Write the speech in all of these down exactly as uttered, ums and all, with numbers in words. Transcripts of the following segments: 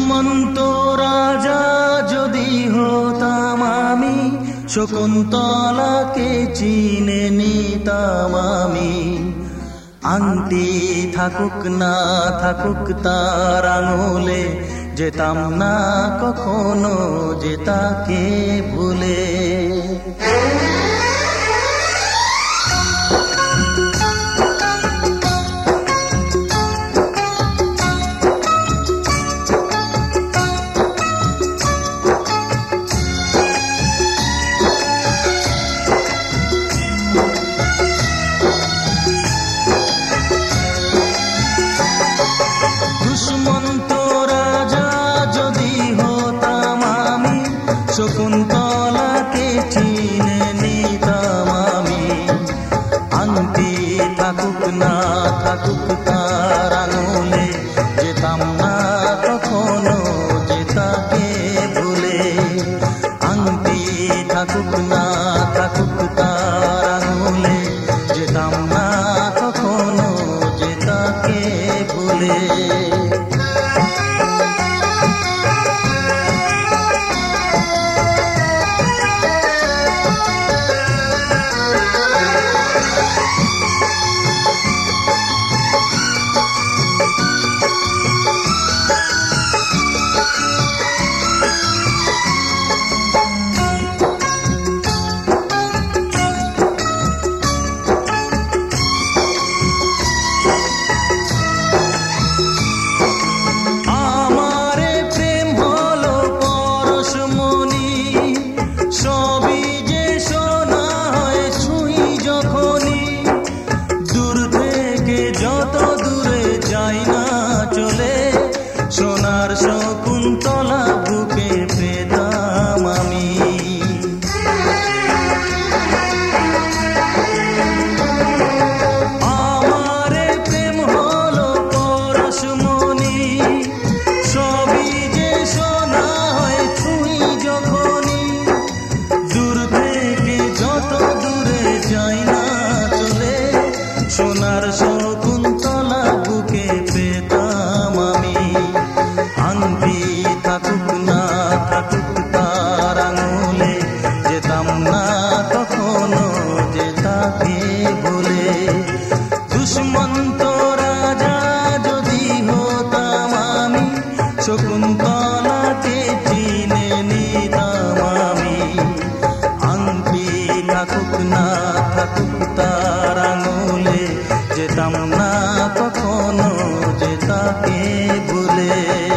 দুষ্মন্ত রাজা যদি হতাম আমি, শকুন্তলাকে চিনে নিতাম আমি। আংটি থাকুক না থাকুক তার আঙুলে, যেতাম না কখনো যে তাকে ভুলে। দুষ্মন্ত রাজা যদি হতাম আমি, শকুন্তলাকে চিনে নিতাম আমি। আংটি থাকুক না থাকুক তার আঙুলে, যেতাম না কখনো যে তাকে ভুলে। আংটি থাকুক না থাকুক তার আঙুলে, যেতাম না কখনো যে তাকে ভুলে। সোনার শকুন্তলা বুকে পেতাম আমি। আমারে প্রেম হলো পরশমণি, সবই যে সোনা হয় ছুঁই যখনই। দূর থেকে যত দূরে যাই না চলে, সোনার শকুন্তলা বুকে পেতাম আমি। আংটি থাকুক না থাকুক তার আঙুলে, যেতাম না কখনো যে তাকে ভুলে। দুষ্মন্ত রাজা যদি হতাম আমি, শকুন্তলাকে চিনে নিতাম আমি। আংটি থাকুক না থাকুক তার আঙুলে, যেতাম না কখনো যে তাকে ভুলে।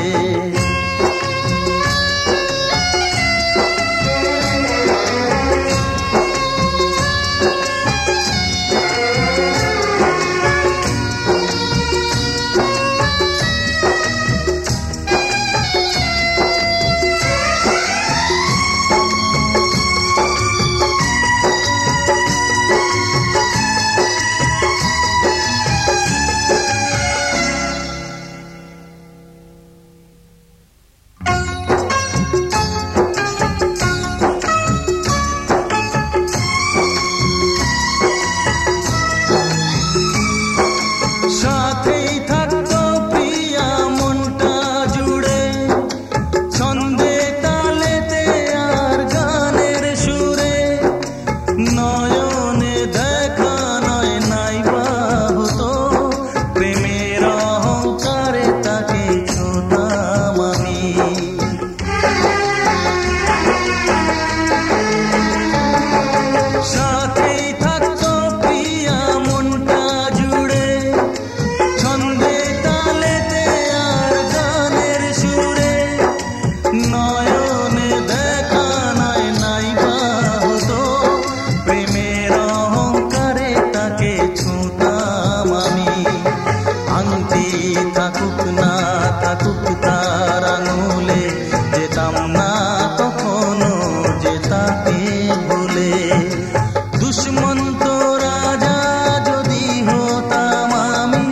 থাকুক না থাকুক তার আঙুলে, যেতাম না কখনো যে তাকে ভুলে। দুষ্মন্ত রাজা যদি হতাম আমি,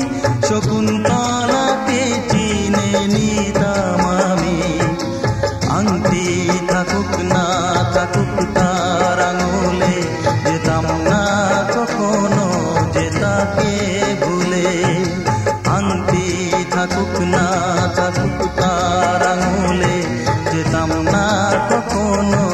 শকুন্তলাকে চিনে নিতাম আমি। আংটি থাকুক না থাকুক তার আঙুলে, যেতাম না কখনো যে তাকে ভুলে। আংটি থাকুক না থাকুক তার আঙুলে, কখনো